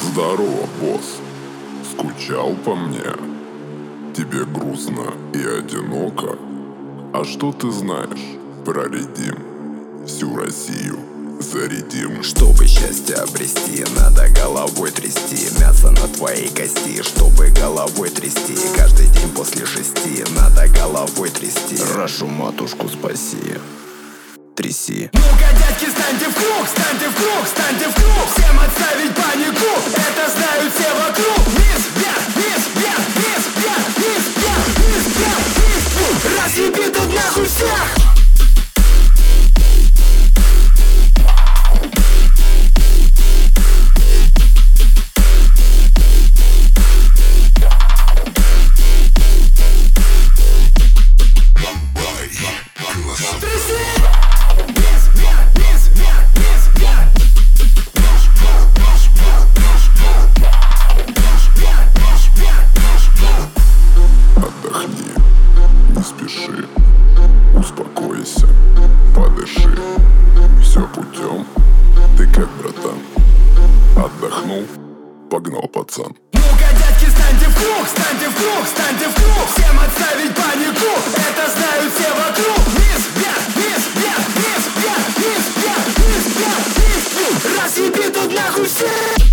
Здорово, босс. Скучал по мне? Тебе грустно и одиноко? А что ты знаешь про редим? Всю Россию зарядим. Чтобы счастье обрести, надо головой трясти. Мясо на твоей кости, чтобы головой трясти. Каждый день после 6 надо головой трясти. Рашу матушку спаси, тряси. Ну-ка, дядьки, станьте в круг, станьте в круг, станьте в круг. Всем отставить панику, это знают все вокруг. Вниз, вверх, вниз, вверх, вниз, вверх, вниз, вверх, вниз, вверх, вниз, вверх. Разъеби тут нахуй всех. Отдохни, не спеши, успокойся, подыши. Все путем, ты как, братан? Отдохнул, погнал, пацан. Ну-ка, дядьки, станьте в круг, станьте в круг, станьте в круг. Всем отставить панику, это знают все вокруг. Вниз, вверх, вниз, вверх, вниз, вверх, вниз, вверх, вниз, вверх, вниз, вверх. Разъеби тут нахуй всех.